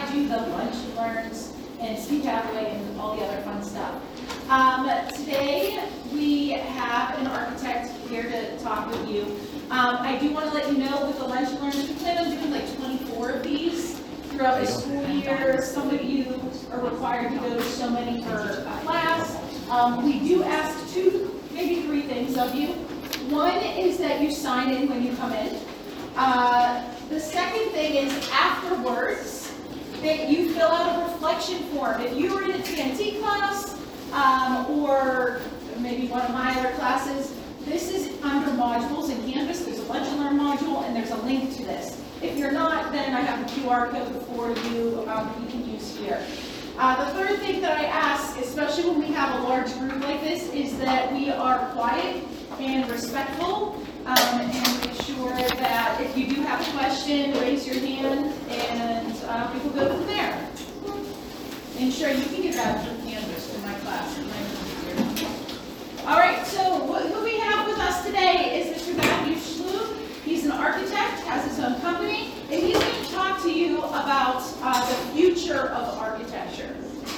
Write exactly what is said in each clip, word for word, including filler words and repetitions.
do the lunch and learns, and Steve Hathaway and all the other fun stuff. Um, today we have an architect here to talk with you. Um, I do want to let you know with the lunch and learns, we plan on doing like twenty-four of these throughout the school year. Some of you are required to go to so many per class. Um, we do ask two, maybe three things of you. One is that you sign in when you come in. Uh, the second thing is afterwards that you fill out a reflection form. If you were in a T N T class um, or maybe one of my other classes, this is under modules in Canvas. There's a lunch and learn module and there's a link to this. If you're not, then I have a Q R code for you um, that you can use here. Uh, the third thing that I ask, especially when we have a large group like this, is that we are quiet and respectful, um, and make sure that if you do have a question, raise your hand, and uh, we will go from there. And sure, you can get that from Canvas for my class. All right, so who we have with us today is Mister Matthew Schlup. He's an architect, has his own company, and he's going to talk to you about uh, the future of architecture.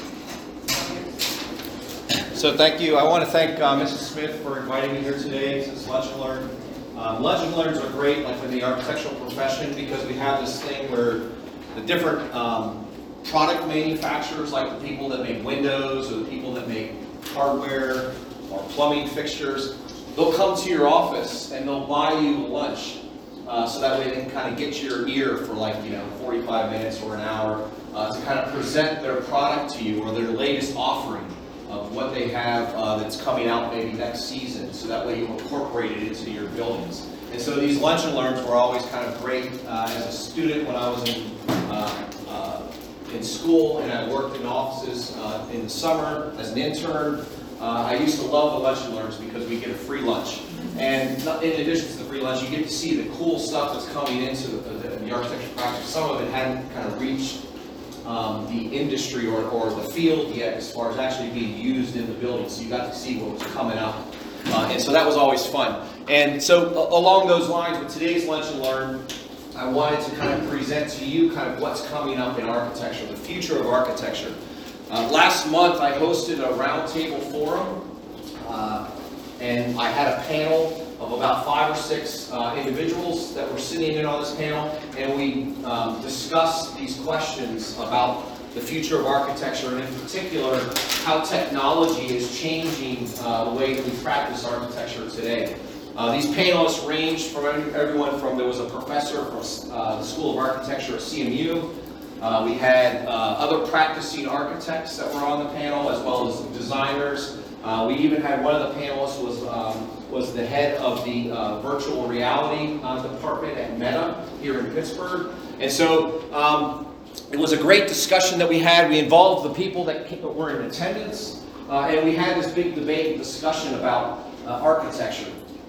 So thank you. I want to thank uh, Missus Smith for inviting me here today. This is Lunch and Learn. Um, Lunch and Learns are great, like in the architectural profession, because we have this thing where the different um, product manufacturers, like the people that make windows or the people that make hardware or plumbing fixtures, they'll come to your office and they'll buy you lunch. Uh, so that way they can kind of get your ear for like, you know, forty-five minutes or an hour uh, to kind of present their product to you or their latest offering of what they have uh, that's coming out maybe next season. So that way you incorporate it into your buildings. And so these lunch and learns were always kind of great. Uh, as a student when I was in, uh, uh, in school and I worked in offices uh, in the summer as an intern, uh, I used to love the lunch and learns because we get a free lunch. And in addition to the free lunch, you get to see the cool stuff that's coming into the, the, the architecture practice. Some of it hadn't kind of reached um, the industry or, or the field yet as far as actually being used in the building. So you got to see what was coming up. Uh, and so that was always fun. And so uh, along those lines, with today's Lunch and Learn, I wanted to kind of present to you kind of what's coming up in architecture, the future of architecture. Uh, last month, I hosted a roundtable forum. Uh, And I had a panel of about five or six uh, individuals that were sitting in on this panel, and we um, discussed these questions about the future of architecture, and in particular, how technology is changing uh, the way that we practice architecture today. Uh, these panelists ranged from everyone from, there was a professor from uh, the School of Architecture at C M U. Uh, we had uh, other practicing architects that were on the panel, as well as designers. Uh, we even had one of the panelists was um, was the head of the uh, virtual reality uh, department at Meta here in Pittsburgh, and so um, it was a great discussion that we had. We involved the people that were in attendance, uh, and we had this big debate and discussion about uh, architecture.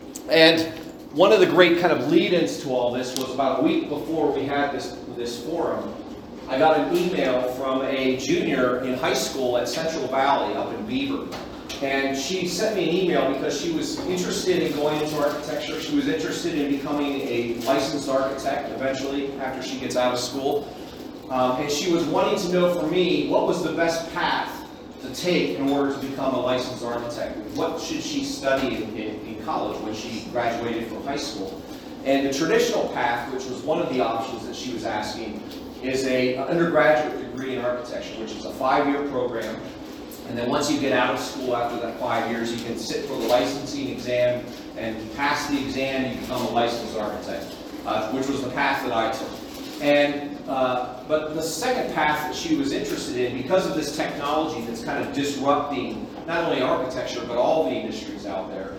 And one of the great kind of lead-ins to all this was about a week before we had this this forum. I got an email from a junior in high school at Central Valley up in Beaver. And she sent me an email because she was interested in going into architecture. She was interested in becoming a licensed architect eventually after she gets out of school. Um, and she was wanting to know from me what was the best path to take in order to become a licensed architect. What should she study in, in, in college when she graduated from high school? And the traditional path, which was one of the options that she was asking, is a an undergraduate degree in architecture, which is a five-year program. And then once you get out of school after that five years, you can sit for the licensing exam, and pass the exam, you become a licensed architect, uh, which was the path that I took. And uh, but the second path that she was interested in, because of this technology that's kind of disrupting not only architecture but all the industries out there,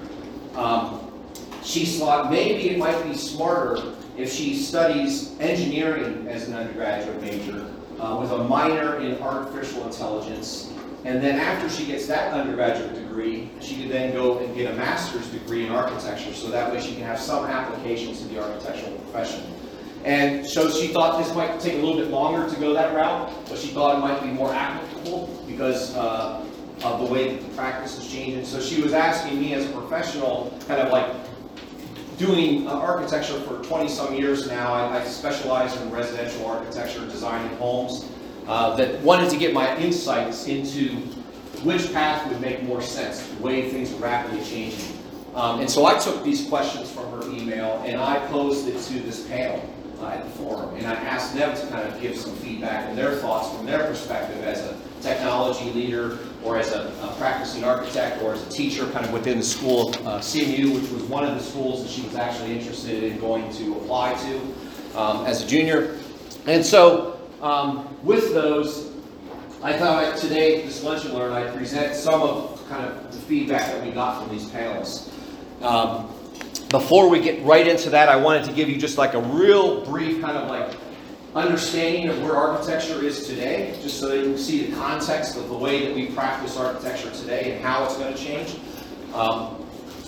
um, she thought maybe it might be smarter if she studies engineering as an undergraduate major uh, with a minor in artificial intelligence. And then after she gets that undergraduate degree, she could then go and get a master's degree in architecture, so that way she can have some applications to the architectural profession. And so she thought this might take a little bit longer to go that route, but she thought it might be more applicable because uh, of the way that the practice is changing. So she was asking me as a professional, kind of like doing uh, architecture for twenty some years now. I, I specialize in residential architecture, designing homes. uh, that wanted to get my insights into which path would make more sense, the way things are rapidly changing. Um, and so I took these questions from her email and I posed it to this panel uh, at the forum. And I asked them to kind of give some feedback and their thoughts from their perspective as a technology leader or as a, a practicing architect or as a teacher kind of within the school of uh, C M U, which was one of the schools that she was actually interested in going to apply to um, as a junior. And so um, with those, I thought today, this Lunch and Learn, I'd present some of kind of the feedback that we got from these panelists. Um, before we get right into that, I wanted to give you just like a real brief kind of like understanding of where architecture is today, just so that you can see the context of the way that we practice architecture today and how it's going to change. Um,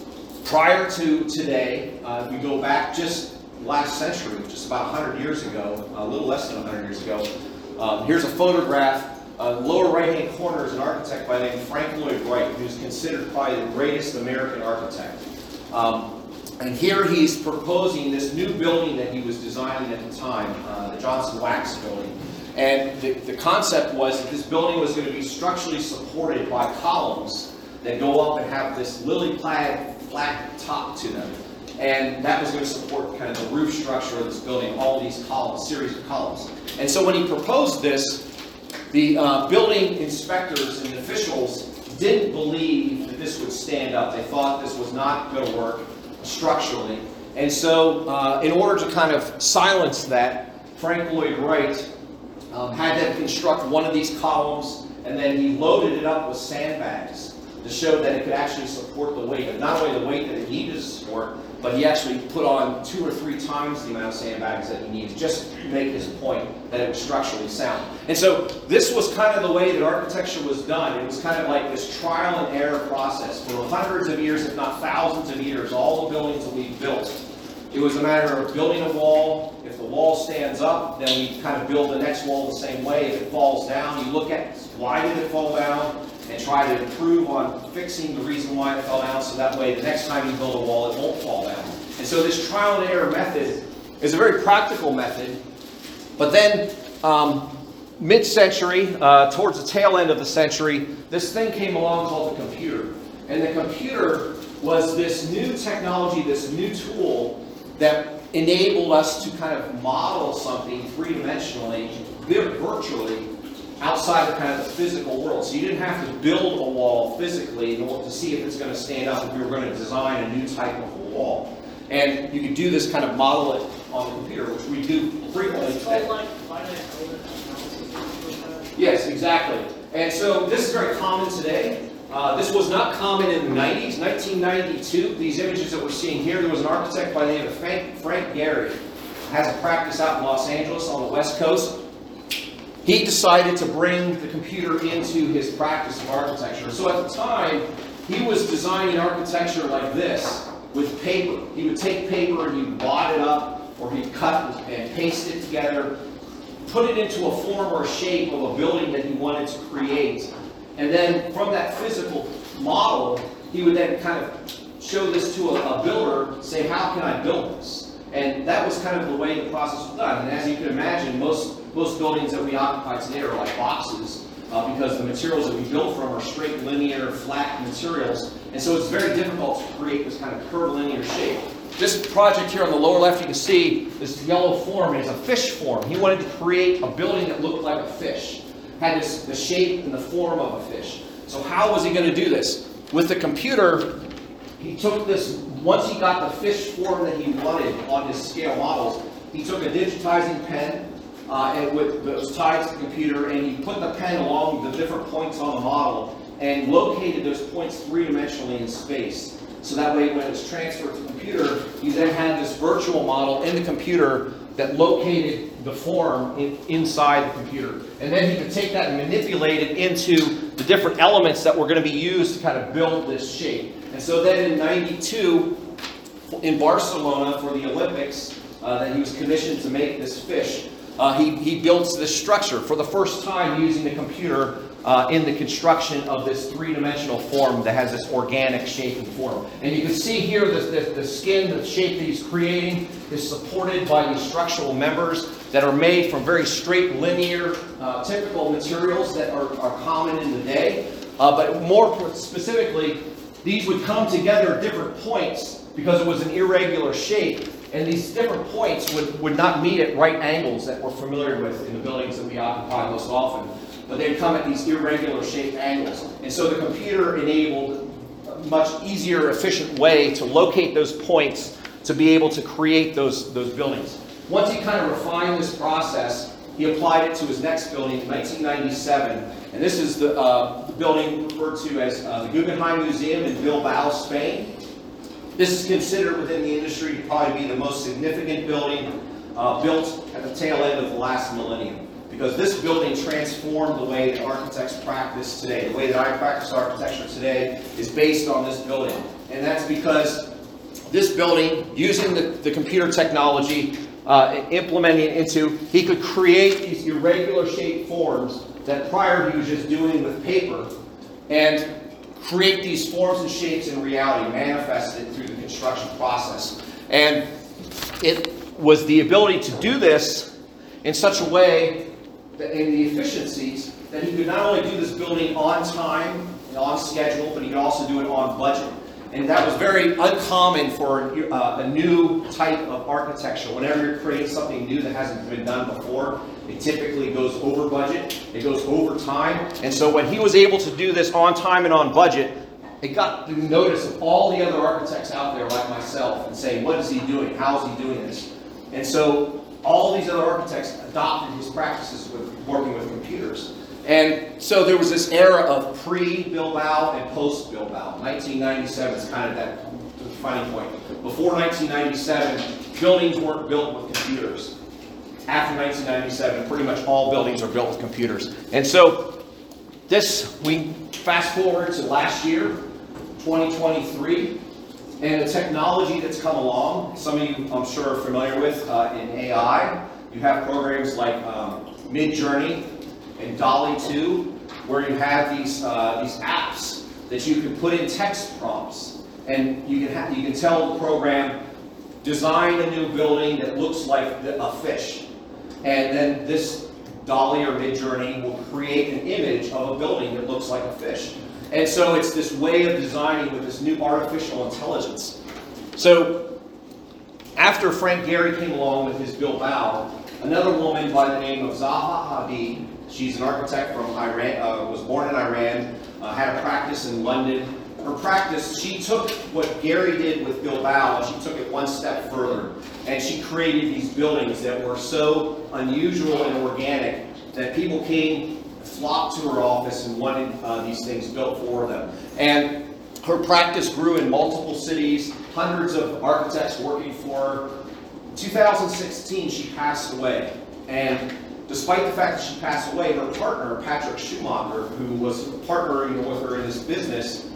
prior to today, uh, if we go back just last century, just about one hundred years ago, a little less than one hundred years ago, um, here's a photograph. Uh, lower right-hand corner is an architect by the name of Frank Lloyd Wright, who's considered probably the greatest American architect. Um, and here he's proposing this new building that he was designing at the time, uh, the Johnson Wax building. And the, the concept was that this building was going to be structurally supported by columns that go up and have this lily-pad flat top to them. And that was going to support kind of the roof structure of this building, all these columns, series of columns. And so when he proposed this, the uh, building inspectors and officials didn't believe that this would stand up. They thought this was not going to work structurally. And so uh, in order to kind of silence that, Frank Lloyd Wright um, had them construct one of these columns, and then he loaded it up with sandbags to show that it could actually support the weight, and not only the weight that it needed to support, but he actually put on two or three times the amount of sandbags that he needed, just to make his point that it was structurally sound. And so this was kind of the way that architecture was done. It was kind of like this trial and error process. For hundreds of years, if not thousands of years, all the buildings that we built, it was a matter of building a wall. If the wall stands up, then we kind of build the next wall the same way. If it falls down, you look at why did it fall down, and try to improve on fixing the reason why it fell down, so that way the next time you build a wall, it won't fall down. And so this trial and error method is a very practical method. But then um, mid-century, uh, towards the tail end of the century, this thing came along called the computer. And the computer was this new technology, this new tool that enabled us to kind of model something three-dimensionally, virtually, outside of kind of the physical world. So you didn't have to build a wall physically in order to see if it's going to stand up if you were going to design a new type of a wall. And you could do this kind of model it on the computer, which we do frequently today. Yes, exactly. And so this is very common today. Uh, this was not common in the nineties. nineteen ninety-two, these images that we're seeing here, there was an architect by the name of Frank, Frank Gehry, has a practice out in Los Angeles on the West Coast. He decided to bring the computer into his practice of architecture. So at the time, he was designing architecture like this, with paper. He would take paper and he'd wad it up, or he'd cut and paste it together, put it into a form or shape of a building that he wanted to create. And then from that physical model, he would then kind of show this to a, a builder, say, how can I build this? And that was kind of the way the process was done. And as you can imagine, most Most buildings that we occupy today are like boxes uh, because the materials that we build from are straight, linear, flat materials. And so it's very difficult to create this kind of curvilinear shape. This project here on the lower left, you can see this yellow form is a fish form. He wanted to create a building that looked like a fish, had this, the shape and the form of a fish. So how was he going to do this? With the computer, he took this, once he got the fish form that he wanted on his scale models, he took a digitizing pen, Uh, and with, that was tied to the computer, and he put the pen along the different points on the model and located those points three-dimensionally in space. So that way when it was transferred to the computer, you then had this virtual model in the computer that located the form in, inside the computer. And then he could take that and manipulate it into the different elements that were going to be used to kind of build this shape. And so then in ninety-two, in Barcelona for the Olympics, uh, that he was commissioned to make this fish. Uh, he, he builds this structure for the first time using the computer uh, in the construction of this three-dimensional form that has this organic shape and form. And you can see here the, the, the skin, the shape that he's creating is supported by these structural members that are made from very straight, linear, uh, typical materials that are, are common in the day. Uh, but more specifically, these would come together at different points because it was an irregular shape. And these different points would, would not meet at right angles that we're familiar with in the buildings that we occupy most often. But they'd come at these irregular shaped angles. And so the computer enabled a much easier, efficient way to locate those points to be able to create those, those buildings. Once he kind of refined this process, he applied it to his next building in nineteen ninety-seven. And this is the, uh, the building referred to as uh, the Guggenheim Museum in Bilbao, Spain. This is considered within the industry to probably be the most significant building uh, built at the tail end of the last millennium. Because this building transformed the way that architects practice today. The way that I practice architecture today is based on this building. And that's because this building, using the, the computer technology, uh, implementing it into, he could create these irregular shaped forms that prior he was just doing with paper, and create these forms and shapes in reality, manifest it through the construction process. And it was the ability to do this in such a way that in the efficiencies that he could not only do this building on time and on schedule, but he could also do it on budget. And that was very uncommon for uh, a new type of architecture. Whenever you're creating something new that hasn't been done before, it typically goes over budget, it goes over time. And so when he was able to do this on time and on budget, it got the notice of all the other architects out there like myself and saying, what is he doing? How is he doing this? And so all these other architects adopted his practices with working with computers. And so there was this era of pre-Bilbao and post-Bilbao. nineteen ninety-seven is kind of that defining point. Before nineteen ninety-seven, buildings weren't built with computers. After nineteen ninety-seven, pretty much all buildings are built with computers. And so this, we fast forward to last year, twenty twenty-three, and the technology that's come along, some of you I'm sure are familiar with uh, in A I. You have programs like um, Midjourney and DALL-E two, where you have these uh, these apps that you can put in text prompts, and you can ha you can tell the program, design a new building that looks like the, a fish, and then this DALL-E or Midjourney will create an image of a building that looks like a fish. And so it's this way of designing with this new artificial intelligence. So after Frank Gehry came along with his Bilbao, another woman by the name of Zaha Hadid, she's an architect from Iran, uh, was born in Iran, uh, had a practice in London. Her practice, she took what Gehry did with Bilbao, and she took it one step further. And she created these buildings that were so unusual and organic that people came, flocked to her office and wanted uh, these things built for them. And her practice grew in multiple cities, hundreds of architects working for her. In two thousand sixteen, she passed away. And despite the fact that she passed away, her partner, Patrick Schumacher, who was partnering with her in this business,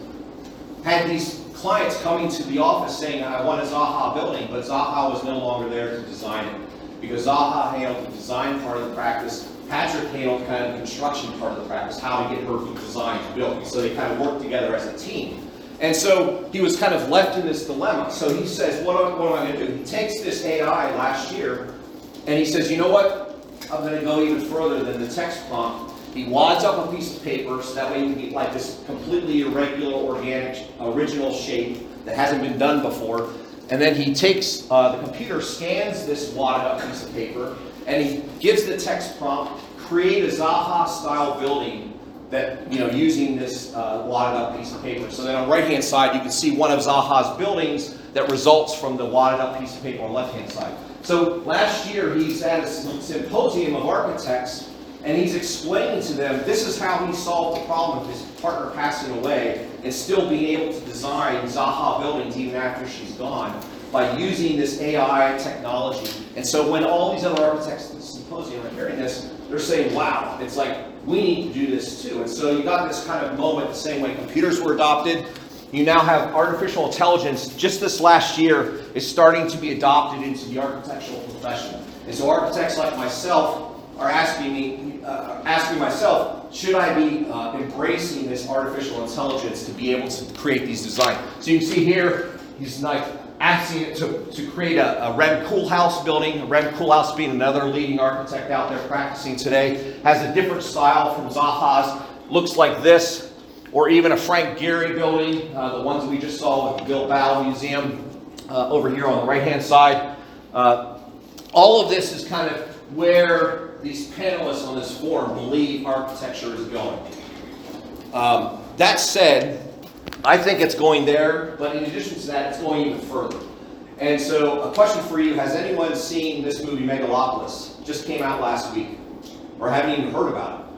had these clients coming to the office saying, I want a Zaha building, but Zaha was no longer there to design it. Because Zaha handled the design part of the practice, Patrick handled kind of the construction part of the practice, how to get her from design to building. So they kind of worked together as a team. And so he was kind of left in this dilemma. So he says, what am, what am I going to do? He takes this A I last year, and he says, you know what? I'm going to go even further than the text prompt. He wads up a piece of paper, so that way you can get like this completely irregular, organic, original shape that hasn't been done before. And then he takes, uh, the computer scans this wadded up piece of paper, and he gives the text prompt, create a Zaha-style building that, you know, using this uh, wadded up piece of paper. So then on the right-hand side, you can see one of Zaha's buildings that results from the wadded up piece of paper on the left-hand side. So last year, he's at a symposium of architects, and he's explaining to them, this is how he solved the problem of his partner passing away and still being able to design Zaha buildings even after she's gone by using this A I technology. And so when all these other architects at the symposium are hearing this, they're saying, wow, it's like, we need to do this too. And so you got this kind of moment the same way computers were adopted. You now have artificial intelligence, just this last year, is starting to be adopted into the architectural profession. And so architects like myself are asking me, uh, asking myself, should I be uh, embracing this artificial intelligence to be able to create these designs? So you can see here, he's like asking it to, to create a, a Rem Koolhaas building. Rem Koolhaas being another leading architect out there practicing today, has a different style from Zaha's. Looks like this, or even a Frank Gehry building, uh, the ones we just saw with the Bilbao Museum uh, over here on the right-hand side. Uh, all of this is kind of where these panelists on this forum believe architecture is going. Um, that said, I think it's going there, but in addition to that, it's going even further. And so a question for you, has anyone seen this movie Megalopolis? Just came out last week, or haven't even heard about it?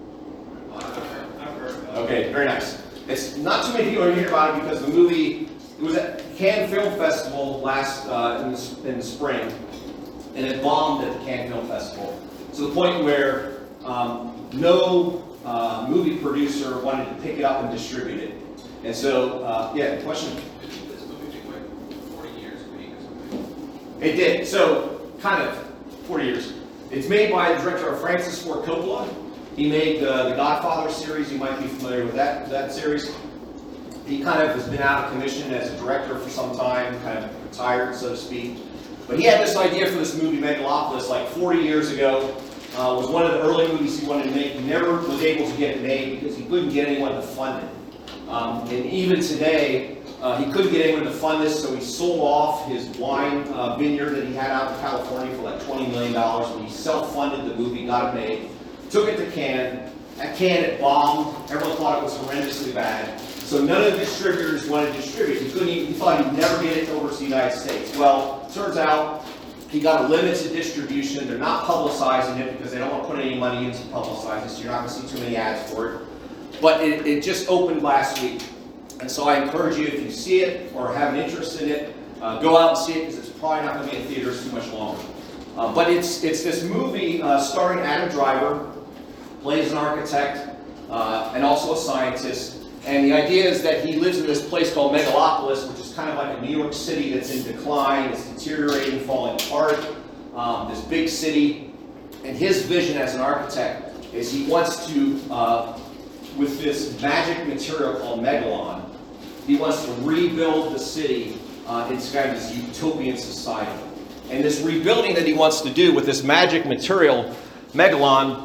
I've heard about it. Okay, very nice. It's not too many people are hearing about it because the movie, it was at Cannes Film Festival last, uh, in, the, in the spring, and it bombed at the Cannes Film Festival. To the point where um, no uh, movie producer wanted to pick it up and distribute it. And so, uh, yeah, the question? Did this movie take like forty years to make or something? It did. So, kind of, forty years. It's made by the director of Francis Ford Coppola. He made uh, the Godfather series. You might be familiar with that, that series. He kind of has been out of commission as a director for some time, kind of retired, so to speak. But he had this idea for this movie, Megalopolis, like forty years ago. Uh, was one of the early movies he wanted to make. He never was able to get it made because he couldn't get anyone to fund it. Um, and even today, uh, he couldn't get anyone to fund this, so he sold off his wine uh, vineyard that he had out in California for like twenty million dollars. And he self-funded the movie, got it made, took it to Cannes. At Cannes, it bombed. Everyone thought it was horrendously bad. So none of the distributors wanted to distribute. He couldn't even, he thought he'd never get it over to the United States. Well, turns out he got a limited distribution. They're not publicizing it because they don't want to put any money into publicize it, so you're not going to see too many ads for it. But it, it just opened last week. And so I encourage you, if you see it or have an interest in it, uh, go out and see it because it's probably not going to be in theaters too much longer. Uh, but it's, it's this movie uh, starring Adam Driver, plays an architect uh, and also a scientist. And the idea is that he lives in this place called Megalopolis, which is kind of like a New York City that's in decline, it's deteriorating, falling apart, um, this big city. And his vision as an architect is he wants to, uh, with this magic material called Megalon, he wants to rebuild the city uh, into kind of this utopian society. And this rebuilding that he wants to do with this magic material, Megalon,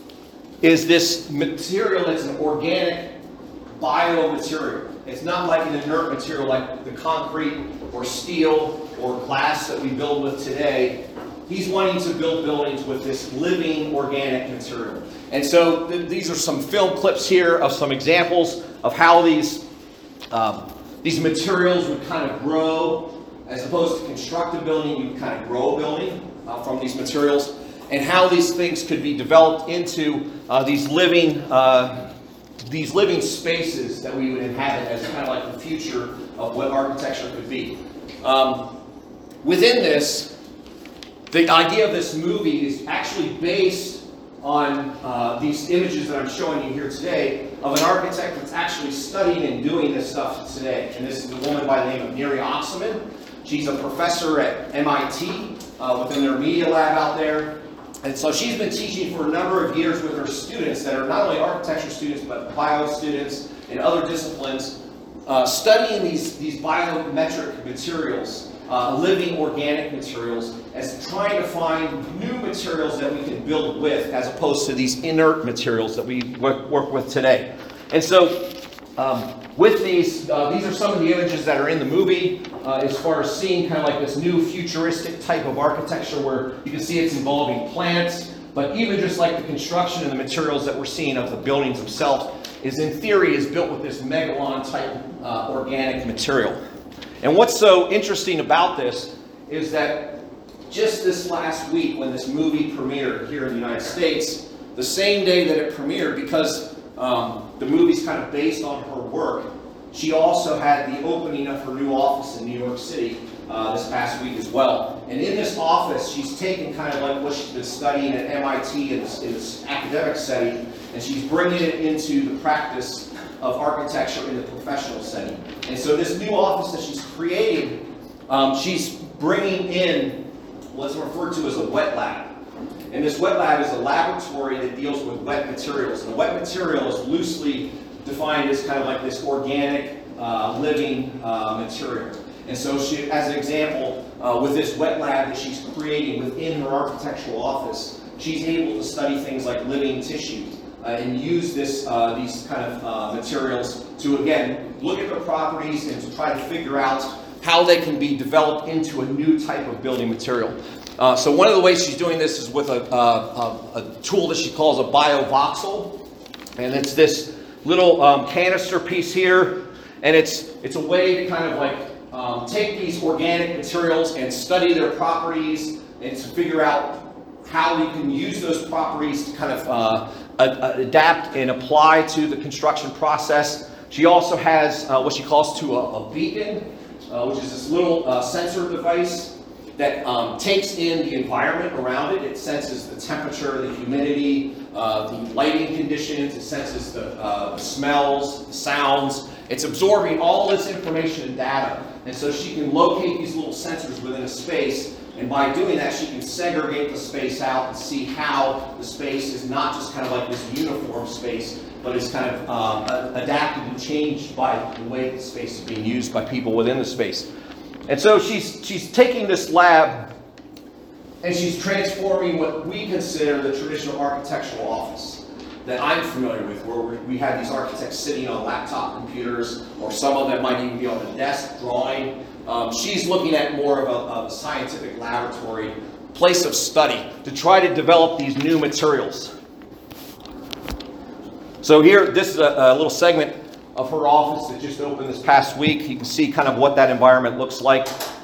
is this material that's an organic biomaterial. It's not like an inert material like the concrete or steel or glass that we build with today. He's wanting to build buildings with this living organic material. And so th these are some film clips here of some examples of how these, um, these materials would kind of grow. As opposed to construct a building, you would kind of grow a building uh, from these materials. And how these things could be developed into uh, these living uh, these living spaces that we would inhabit as kind of like the future of what architecture could be. Um, within this, the idea of this movie is actually based on uh, these images that I'm showing you here today of an architect that's actually studying and doing this stuff today. And this is a woman by the name of Neri Oxman. She's a professor at M I T uh, within their media lab out there. And so she's been teaching for a number of years with her students that are not only architecture students, but bio students and other disciplines, uh, studying these, these biometric materials, uh, living organic materials, as trying to find new materials that we can build with, as opposed to these inert materials that we work, work with today. And so, um, with these, uh, these are some of the images that are in the movie, uh, as far as seeing kind of like this new futuristic type of architecture where you can see it's involving plants, but even just like the construction and the materials that we're seeing of the buildings themselves is in theory is built with this Megalon type uh, organic material. And what's so interesting about this is that just this last week when this movie premiered here in the United States, the same day that it premiered, because um, the movie's kind of based on her work, she also had the opening of her new office in New York City uh, this past week as well. And in this office, she's taken kind of like what she's been studying at M I T in this, in this academic setting, and she's bringing it into the practice of architecture in the professional setting. And so this new office that she's created, um, she's bringing in what's referred to as a wet lab. And this wet lab is a laboratory that deals with wet materials. And the wet material is loosely defined as kind of like this organic, uh, living uh, material. And so she, as an example, uh, with this wet lab that she's creating within her architectural office, she's able to study things like living tissue uh, and use this, uh, these kind of uh, materials to, again, look at their properties and to try to figure out how they can be developed into a new type of building material. Uh, so one of the ways she's doing this is with a, a, a, a tool that she calls a biovoxel. And it's this little um, canister piece here. And it's, it's a way to kind of like um, take these organic materials and study their properties and to figure out how we can use those properties to kind of uh, a, adapt and apply to the construction process. She also has uh, what she calls to a, a beacon, uh, which is this little uh, sensor device that um, takes in the environment around it. It senses the temperature, the humidity, uh, the lighting conditions, it senses the, uh, the smells, the sounds. It's absorbing all this information and data. And so she can locate these little sensors within a space, and by doing that she can segregate the space out and see how the space is not just kind of like this uniform space, but is kind of um, adapted and changed by the way the space is being used by people within the space. And so she's, she's taking this lab and she's transforming what we consider the traditional architectural office that I'm familiar with, where we have these architects sitting on laptop computers, or some of them might even be on the desk drawing. Um, she's looking at more of a, of a scientific laboratory, place of study, to try to develop these new materials. So here, this is a, a little segment of her office that just opened this past week. You can see kind of what that environment looks like.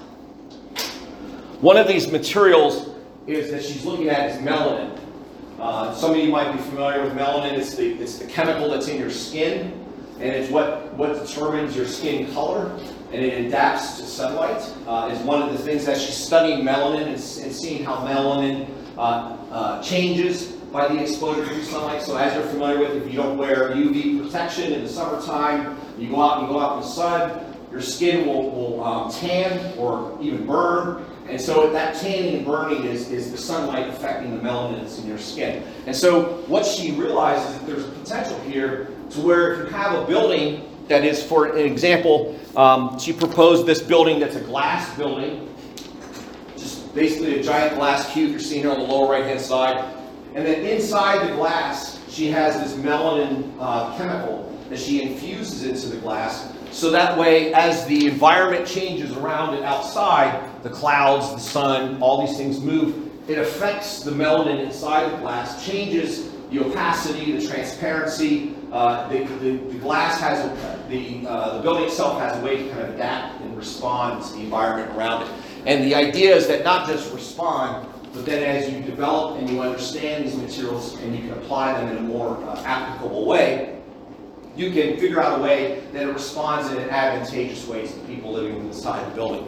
One of these materials is that she's looking at is melanin. Uh, some of you might be familiar with melanin. It's the, it's the chemical that's in your skin, and it's what, what determines your skin color, and it adapts to sunlight. Uh, is one of the things that she's studying melanin and, and seeing how melanin uh, uh, changes by the exposure to sunlight. So as you're familiar with, if you don't wear U V protection in the summertime, you go out and you go out in the sun, your skin will, will um, tan or even burn. And so that tanning and burning is, is the sunlight affecting the melanin that's in your skin. And so what she realizes is that there's a potential here to where if you have a building that is, for an example, um, she proposed this building that's a glass building, just basically a giant glass cube you're seeing here on the lower right hand side. And then inside the glass, she has this melanin uh, chemical that she infuses into the glass. So that way, as the environment changes around it outside, the clouds, the sun, all these things move, it affects the melanin inside the glass, changes the opacity, the transparency. Uh, the, the, the glass has, a, the, uh, the building itself has a way to kind of adapt and respond to the environment around it. And the idea is that not just respond, but then as you develop and you understand these materials and you can apply them in a more uh, applicable way, you can figure out a way that it responds in an advantageous way to people living inside the building.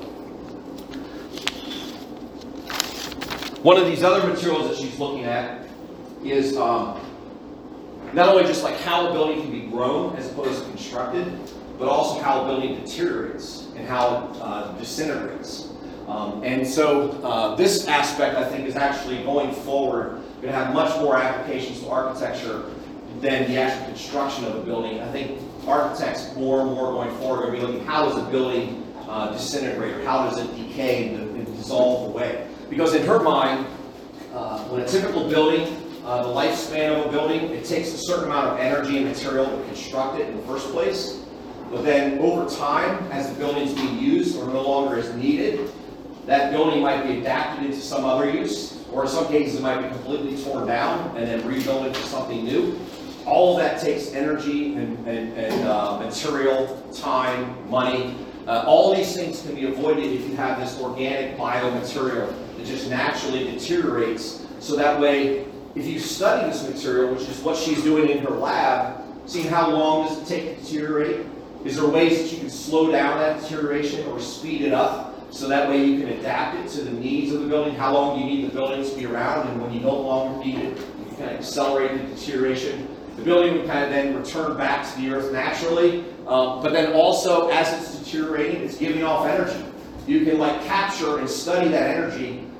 One of these other materials that she's looking at is um, not only just like how a building can be grown as opposed to constructed, but also how a building deteriorates and how it uh, disintegrates. Um, and so uh, this aspect, I think, is actually going forward going to have much more applications to architecture than the actual construction of a building. I think architects more and more going forward are going to be looking, how does a building uh, disintegrate, or how does it decay and, and dissolve away? Because in her mind, uh, when a typical building, uh, the lifespan of a building, it takes a certain amount of energy and material to construct it in the first place. But then over time, as the building's being used or no longer is needed, that building might be adapted into some other use, or in some cases it might be completely torn down and then rebuilt into something new. All of that takes energy and, and, and uh, material, time, money. Uh, all these things can be avoided if you have this organic biomaterial that just naturally deteriorates. So that way, if you study this material, which is what she's doing in her lab, seeing how long does it take to deteriorate, is there ways that you can slow down that deterioration or speed it up? So that way you can adapt it to the needs of the building. How long do you need the building to be around? And when you no longer need it, you can kind of accelerate the deterioration. The building would kind of then return back to the earth naturally. Um, but then also, as it's deteriorating, it's giving off energy. You can like capture and study that energy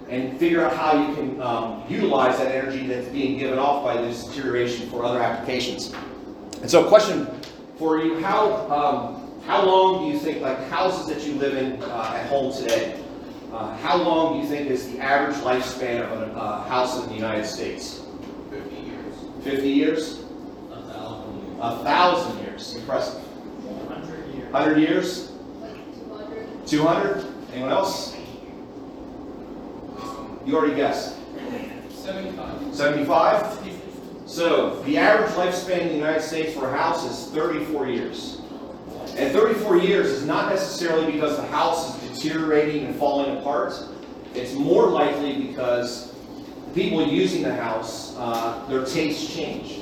and figure out how you can um, utilize that energy that's being given off by this deterioration for other applications. And so, question for you: How um, how long do you think, like houses that you live in uh, at home today? Uh, how long do you think is the average lifespan of a uh, house in the United States? Fifty years. Fifty years? A thousand years. A thousand years. Impressive. Hundred years. Hundred years? two hundred. Two hundred? Anyone else? Um, You already guessed. seventy-five. Seventy-five? So the average lifespan in the United States for a house is thirty-four years. And thirty-four years is not necessarily because the house is deteriorating and falling apart. It's more likely because the people using the house, uh, their tastes change.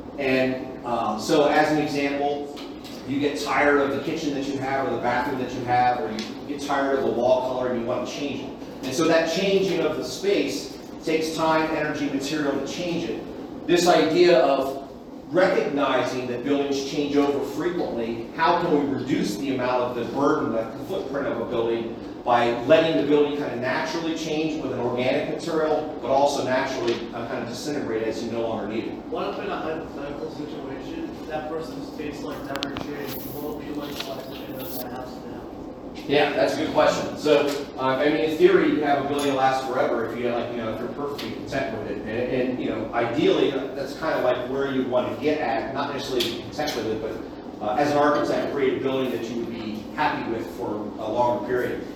And um, so as an example, you get tired of the kitchen that you have or the bathroom that you have, or you get tired of the wall color and you want to change it. And so that changing of the space takes time, energy, material to change it. This idea of recognizing that buildings change over frequently, how can we reduce the amount of the burden, the footprint of a building, by letting the building kind of naturally change with an organic material, but also naturally uh, kind of disintegrate as you no longer need it. What if in a hypothetical situation, that person's face like never changed, what would be like in that house now? Yeah, that's a good question. So, uh, I mean, in theory, you have a building that lasts forever if you like, you know, if you're perfectly content with it. And, and you know, ideally, that's kind of like where you want to get at, not necessarily be content with it, but uh, as an architect, create a building that you would be happy with for a longer period.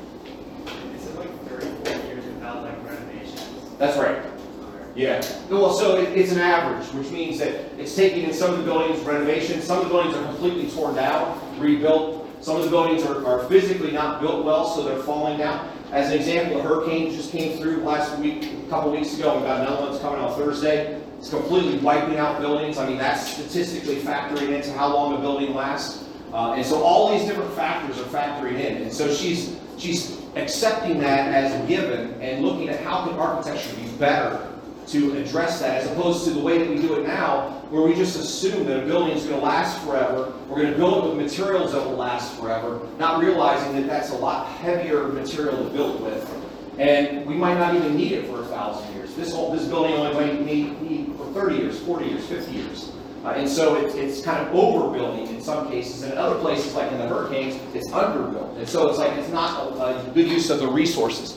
Is it like thirty-four years without like renovations? That's right. Yeah. No, well, so it, it's an average, which means that it's taking in some of the buildings renovations. Some of the buildings are completely torn down, rebuilt. Some of the buildings are, are physically not built well, so they're falling down. As an example, a hurricane just came through last week, a couple weeks ago. We've got another one that's coming on Thursday. It's completely wiping out buildings. I mean, that's statistically factoring into how long a building lasts. Uh, and so all these different factors are factoring in. And so she's she's accepting that as a given and looking at how can architecture be better to address that, as opposed to the way that we do it now, where we just assume that a building is going to last forever. We're going to build it with materials that will last forever, not realizing that that's a lot heavier material to build with. And we might not even need it for a thousand years. This whole this building only might need, need for thirty years, forty years, fifty years. Uh, and so it, it's kind of overbuilding in some cases, and in other places, like in the hurricanes, it's underbuilt. And so it's like it's not a, a good use of the resources.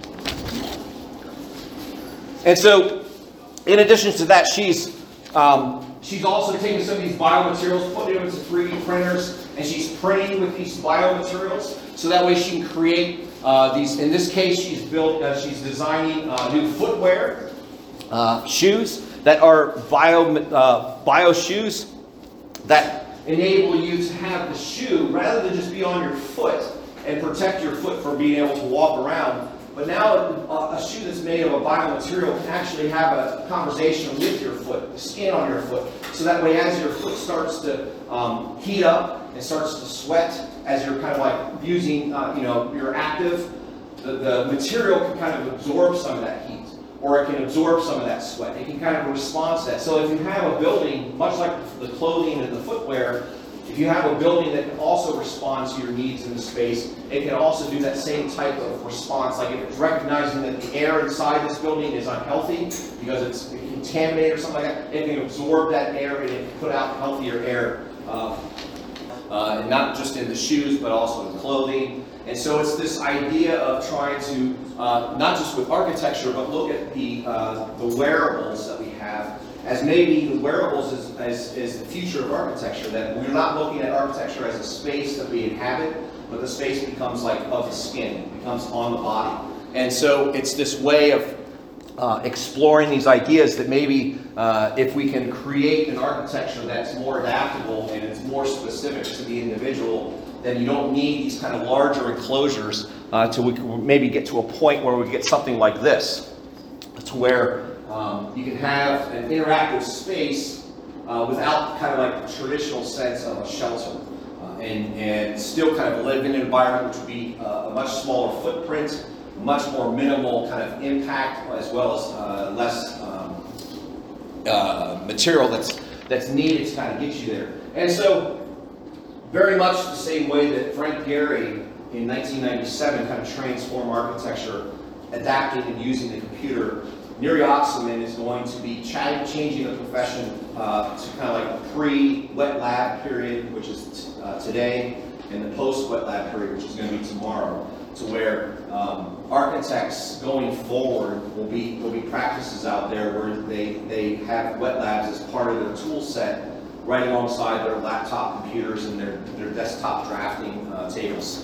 And so, in addition to that, she's um, she's also taking some of these biomaterials, putting them into three D printers, and she's printing with these biomaterials, so that way she can create uh, these. In this case, she's built, uh, she's designing uh, new footwear, uh, shoes that are bio uh, bio shoes that enable you to have the shoe rather than just be on your foot and protect your foot from being able to walk around. But now a, a shoe that's made of a biomaterial can actually have a conversation with your foot, the skin on your foot. So that way as your foot starts to um, heat up and starts to sweat, as you're kind of like using, uh, you know, you're active, the, the material can kind of absorb some of that heat. Or it can absorb some of that sweat. It can kind of respond to that. So if you have a building, much like the clothing and the footwear, if you have a building that can also respond to your needs in the space, it can also do that same type of response. Like if it's recognizing that the air inside this building is unhealthy because it's contaminated or something like that, it can absorb that air and it can put out healthier air. Uh, uh, and not just in the shoes, but also in clothing. And so it's this idea of trying to, uh, not just with architecture, but look at the, uh, the wearables that we have as maybe the wearables is, as, as the future of architecture, that we're not looking at architecture as a space that we inhabit, but the space becomes like of the skin, it becomes on the body. And so it's this way of uh, exploring these ideas that maybe uh, if we can create an architecture that's more adaptable and it's more specific to the individual, then you don't need these kind of larger enclosures uh, till we can maybe get to a point where we get something like this, to where um, you can have an interactive space uh, without kind of like the traditional sense of a shelter, uh, and, and still kind of live in an environment which would be uh, a much smaller footprint, much more minimal kind of impact, as well as uh, less um, uh, material that's, that's needed to kind of get you there. And so, very much the same way that Frank Gehry in nineteen ninety-seven kind of transformed architecture, adapting and using the computer. Neri Oxelman is going to be ch- changing the profession uh, to kind of like a pre-wet lab period, which is t- uh, today, and the post-wet lab period, which is going to be tomorrow, to where um, architects going forward will be will be practices out there where they, they have wet labs as part of their tool set right alongside their laptop computers and their, their desktop drafting uh, tables.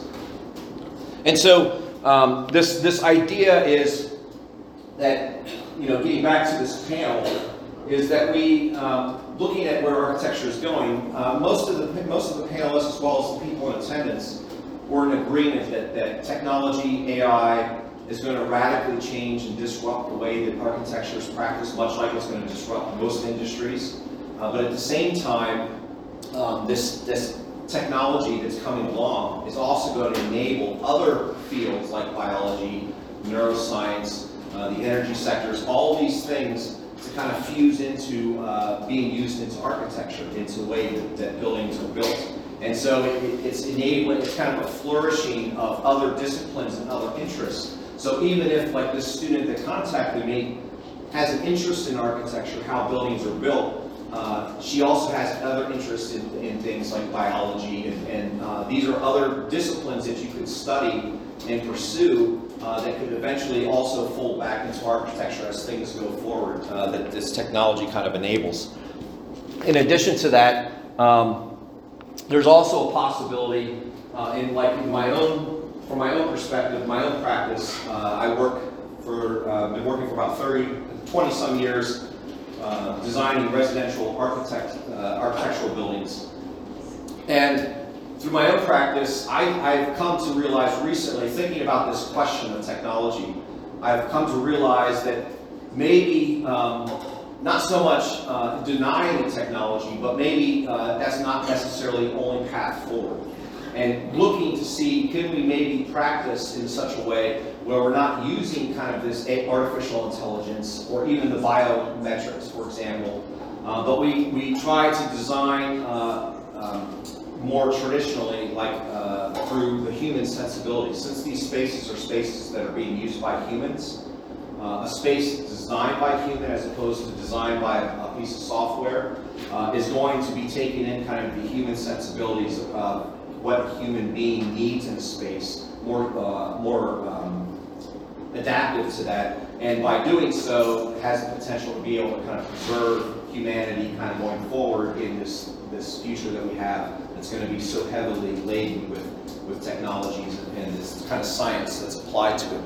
And so um, this, this idea is that, you know, getting back to this panel, is that we, um, looking at where architecture is going, uh, most of the most of the panelists, as well as the people in attendance, were in agreement that, that technology, A I, is going to radically change and disrupt the way that architecture is practiced, much like it's going to disrupt most industries. Uh, but at the same time, um, this, this technology that's coming along is also going to enable other fields like biology, neuroscience, uh, the energy sectors, all these things to kind of fuse into uh, being used into architecture, into the way that, that buildings are built. And so it, it, it's enabling, it's kind of a flourishing of other disciplines and other interests. So even if, like this student that contacted me has an interest in architecture, how buildings are built, uh, she also has other interests in, in things like biology, and, and uh, these are other disciplines that you could study and pursue uh, that could eventually also fold back into architecture as things go forward, uh, that this technology kind of enables. In addition to that, um, there's also a possibility uh, in like in my own, from my own perspective, my own practice, uh, I work for, uh, been working for about thirty, twenty some years uh, designing residential architect, uh, architectural buildings. And through my own practice, I, I've come to realize recently, thinking about this question of technology, I've come to realize that maybe um, not so much uh, denying the technology, but maybe uh, that's not necessarily the only path forward. And looking to see, can we maybe practice in such a way where we're not using kind of this artificial intelligence or even the biometrics, for example, uh, but we, we try to design uh, um, more traditionally, like uh, through the human sensibility. Since these spaces are spaces that are being used by humans, uh, a space designed by a human as opposed to designed by a, a piece of software uh, is going to be taking in kind of the human sensibilities of what a human being needs in a space, more, uh, more um, adaptive to that, and by doing so has the potential to be able to kind of preserve humanity kind of going forward in this, this future that we have that's going to be so heavily laden with, with technologies and, and this kind of science that's applied to it.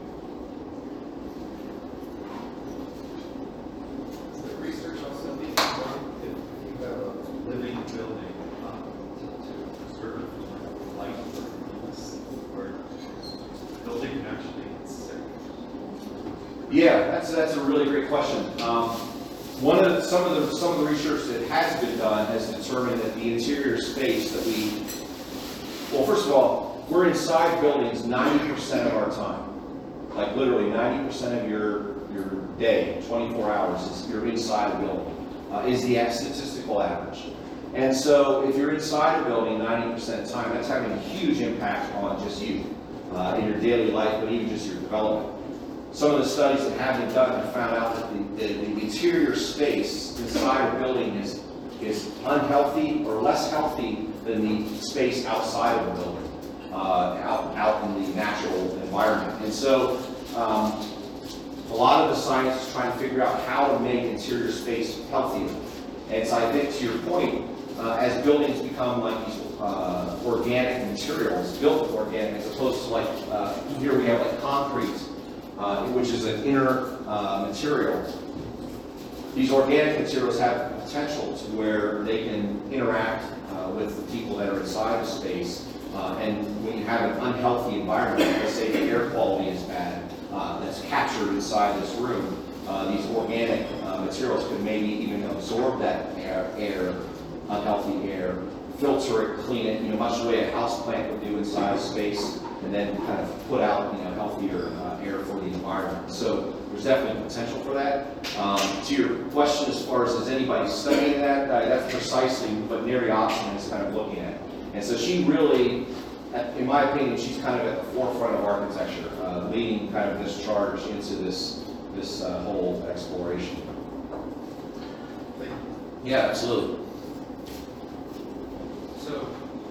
Is the research also being done if you have a living building um, to, to preserve light or illness, or the building can actually get sick? Yeah, that's that's a really great question. Um, one of the, some of the some of the research that has been done has determined that the interior space that we, well, first of all, we're inside buildings ninety percent of our time, like literally ninety percent of your your day, twenty-four hours, is you're inside a building, uh, is the statistical average. And so if you're inside a building ninety percent of the time, that's having a huge impact on just you uh, in your daily life, but even just your development. Some of the studies that have been done have found out that the, the, the interior space inside a building is, is unhealthy or less healthy than the space outside of a building, uh, out, out in the natural environment. And so um, a lot of the science is trying to figure out how to make interior space healthier. And so I think to your point, uh, as buildings become like these uh, organic materials, built with organic, as opposed to like, uh, here we have like concrete, Uh, which is an inner uh, material. These organic materials have the potential to where they can interact uh, with the people that are inside the space. Uh, and when you have an unhealthy environment, let's say the air quality is bad, uh, that's captured inside this room, uh, these organic uh, materials could maybe even absorb that air, air, unhealthy air, filter it, clean it, you know, much the way a house plant would do inside a space, and then kind of put out, you know, healthier uh, air for the environment. So there's definitely potential for that. Um, to your question, as far as is anybody studying that, uh, that's precisely what Neri Oxelman is kind of looking at. And so she really at- in my opinion, she's kind of at the forefront of architecture, uh, leading kind of this charge into this, this uh, whole exploration. Yeah, absolutely. So,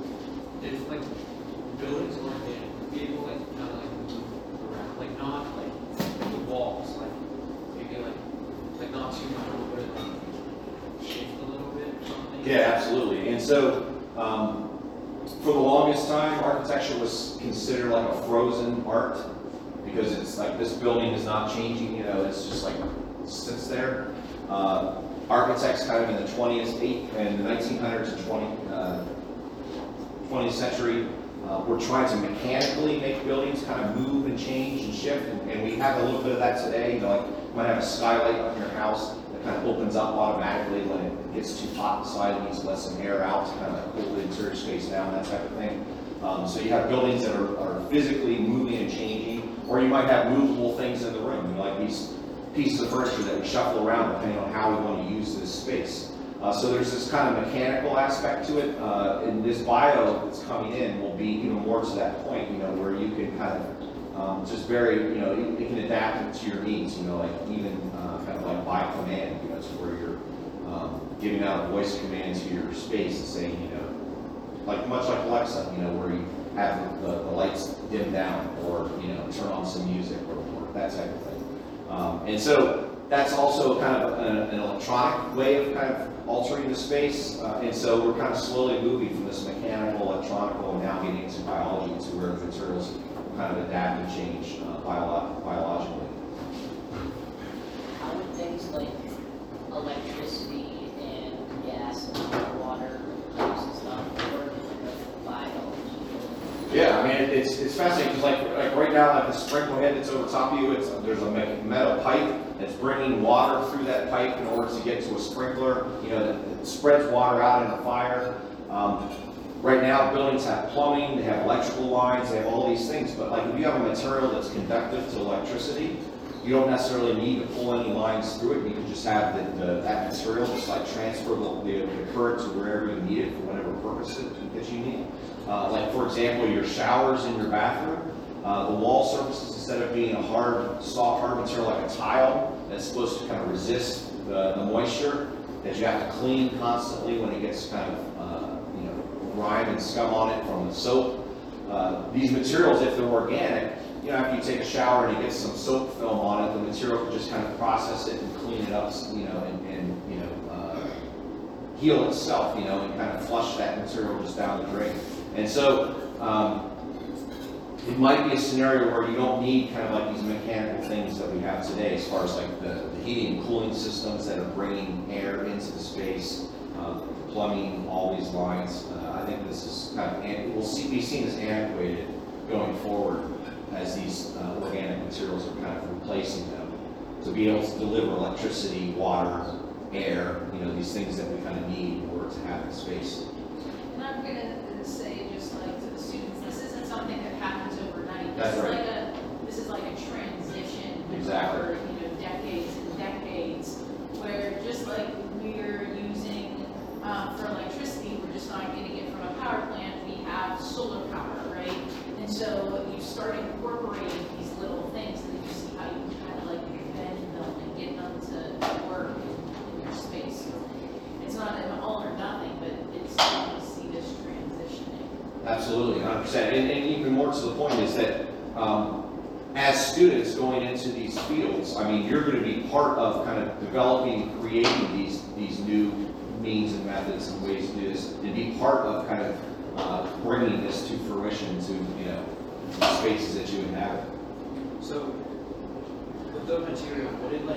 if like buildings weren't in, be able like kind of like move around, like not like the walls, like maybe like like not too much, but it like shift a little bit or something. Yeah, absolutely. And so, um, for the longest time, architecture was considered like a frozen art because it's like this building is not changing. You know, it's just like sits there. Uh, architects, kind of in the twentieth and the nineteen hundreds and twenty, uh, twentieth century, uh, were trying to mechanically make buildings kind of move and change and shift. And, and we have a little bit of that today. You know, like you might have a skylight on your house that kind of opens up automatically when it gets too hot inside. It needs to let some air out to kind of like cool the interior space down, that type of thing. Um, so you have buildings that are, are physically moving and changing, or you might have movable things in the room, you know, like these pieces of furniture that we shuffle around depending on how we want to use this space. Uh, so there's this kind of mechanical aspect to it. Uh, and this bio that's coming in will be even more to that point, you know, where you can kind of um, just very, you know, it, it can adapt it to your needs, you know, like even uh, kind of like by command, you know, to where you're um, giving out a voice command to your space and saying, you know, like much like Alexa, you know, where you have the, the lights dim down or, you know, turn on some music or, or that type of thing. Um, and so that's also kind of an, an electronic way of kind of altering the space. Uh, and so we're kind of slowly moving from this mechanical, electronical, and now getting into biology to where the materials kind of adapt and change uh, bio biologically. How would things like electricity and gas and water pipes and stuff work with bio? Yeah, I mean, it- it's, it's fascinating because like, like right now, like the sprinkler head that's over top of you, it's, there's a me- metal pipe that's bringing water through that pipe in order to get to a sprinkler, you know, that, that spreads water out in the fire. Um, right now, buildings have plumbing, they have electrical lines, they have all these things, but like if you have a material that's conductive to electricity, you don't necessarily need to pull any lines through it. You can just have the, the, that material just like transfer the, the, the current to wherever you need it for whatever purpose it, that you need. Uh, like for example, your showers in your bathroom, uh, the wall surfaces, instead of being a hard, soft, hard material like a tile that's supposed to kind of resist the, the moisture that you have to clean constantly when it gets kind of uh, you know, grime and scum on it from the soap. Uh, these materials, if they're organic, you know, after you take a shower and you get some soap film on it, the material can just kind of process it and clean it up, you know, and, and you know, uh, heal itself, you know, and kind of flush that material just down the drain. And so, um, it might be a scenario where you don't need kind of like these mechanical things that we have today, as far as like the, the heating and cooling systems that are bringing air into the space, uh, plumbing, all these lines. Uh, I think this is kind of, and we'll see, be seen as antiquated going forward as these uh, organic materials are kind of replacing them to be able to deliver electricity, water, air, you know, these things that we kind of need in order to have in space. And I'm gonna say, just like to the students, this isn't something that happens overnight. This That's is right. like a, this is like a transition Exactly. over, you know, decades and decades, where just like we're using, um, for electricity, we're just not getting it from a power plant, we have solar power, right? And so you start incorporating these little things, and then you see how you kind of like bend them and get them to work in your space. So it's not an all or nothing, but it's, you see this transitioning. Absolutely, one hundred percent. And, and even more to the point is that um, as students going into these fields, I mean, you're going to be part of kind of developing and creating these, these new means and methods and ways to do this, and be part of kind of uh, bringing this to fruition to, you know, the spaces that you inhabit. So, with the material, would it like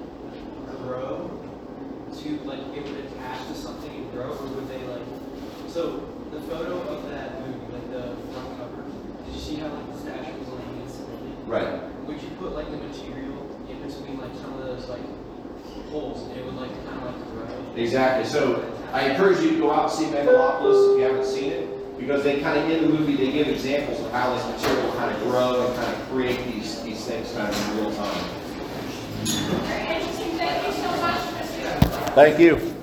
grow to like it would attach to something and grow, or would they like? So the photo of that movie, like the front cover, did you see how like the statue was laying instantly? Right. Would you put like the material in between like some of those like holes, and it would like kind of like grow? Exactly. So I encourage you to go out and see Megalopolis if you haven't seen it, because they kind of, in the movie, they give examples of how this material will kind of grow and kind of create these, these things kind of in real time. Very interesting, thank you so much, Mister Thank you.